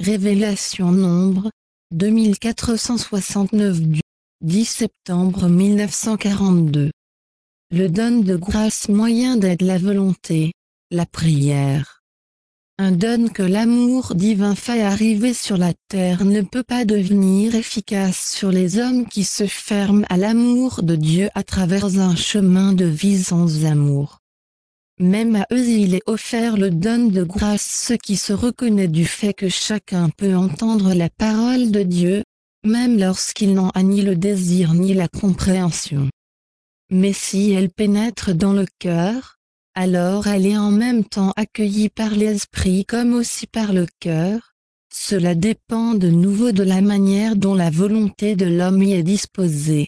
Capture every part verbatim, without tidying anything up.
Révélation Nombre, deux mille quatre cent soixante-neuf du dix septembre mille neuf cent quarante-deux. Le don de grâce moyen d'aide la volonté, la prière. Un don que l'amour divin fait arriver sur la terre ne peut pas devenir efficace sur les hommes qui se ferment à l'amour de Dieu à travers un chemin de vie sans amour. Même à eux il est offert le don de grâce, ce qui se reconnaît du fait que chacun peut entendre la parole de Dieu, même lorsqu'il n'en a ni le désir ni la compréhension. Mais si elle pénètre dans le cœur, alors elle est en même temps accueillie par l'esprit comme aussi par le cœur. Cela dépend de nouveau de la manière dont la volonté de l'homme y est disposée.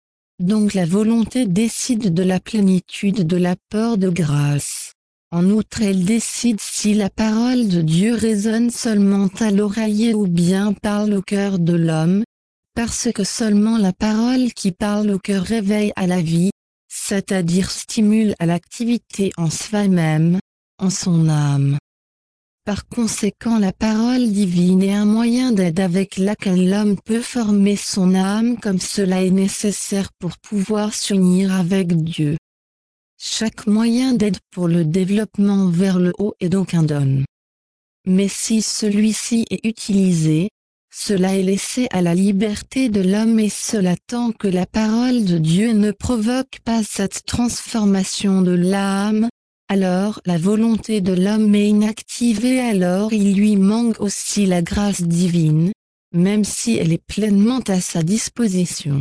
Donc la volonté décide de la plénitude de l'apport de grâce. En outre, elle décide si la parole de Dieu résonne seulement à l'oreiller ou bien parle au cœur de l'homme, parce que seulement la parole qui parle au cœur réveille à la vie, c'est-à-dire stimule à l'activité en soi-même, en son âme. Par conséquent, la parole divine est un moyen d'aide avec laquelle l'homme peut former son âme comme cela est nécessaire pour pouvoir s'unir avec Dieu. Chaque moyen d'aide pour le développement vers le haut est donc un don. Mais si celui-ci est utilisé, cela est laissé à la liberté de l'homme et cela tant que la parole de Dieu ne provoque pas cette transformation de l'âme. Alors la volonté de l'homme est inactivée, alors il lui manque aussi la grâce divine, même si elle est pleinement à sa disposition.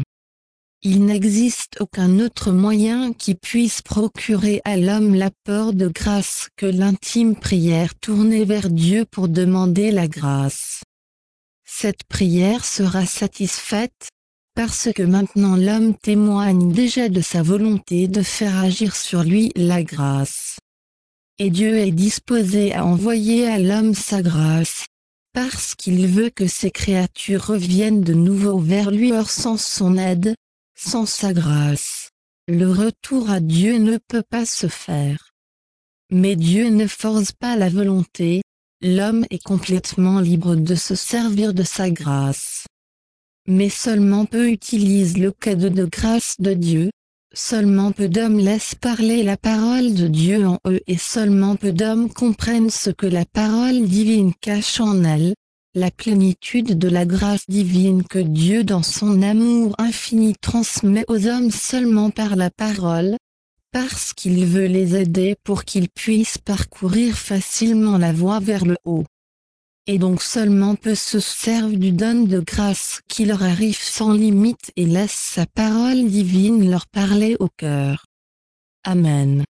Il n'existe aucun autre moyen qui puisse procurer à l'homme l'apport de grâce que l'intime prière tournée vers Dieu pour demander la grâce. Cette prière sera satisfaite, parce que maintenant l'homme témoigne déjà de sa volonté de faire agir sur lui la grâce. Et Dieu est disposé à envoyer à l'homme sa grâce, parce qu'il veut que ses créatures reviennent de nouveau vers lui. Or sans son aide, sans sa grâce, le retour à Dieu ne peut pas se faire. Mais Dieu ne force pas la volonté, l'homme est complètement libre de se servir de sa grâce. Mais seulement peu utilisent le cadeau de grâce de Dieu. Seulement peu d'hommes laissent parler la parole de Dieu en eux et seulement peu d'hommes comprennent ce que la parole divine cache en elle, la plénitude de la grâce divine que Dieu dans son amour infini transmet aux hommes seulement par la parole, parce qu'il veut les aider pour qu'ils puissent parcourir facilement la voie vers le haut. Et donc seulement peu se servent du don de grâce qui leur arrive sans limite et laissent sa parole divine leur parler au cœur. Amen.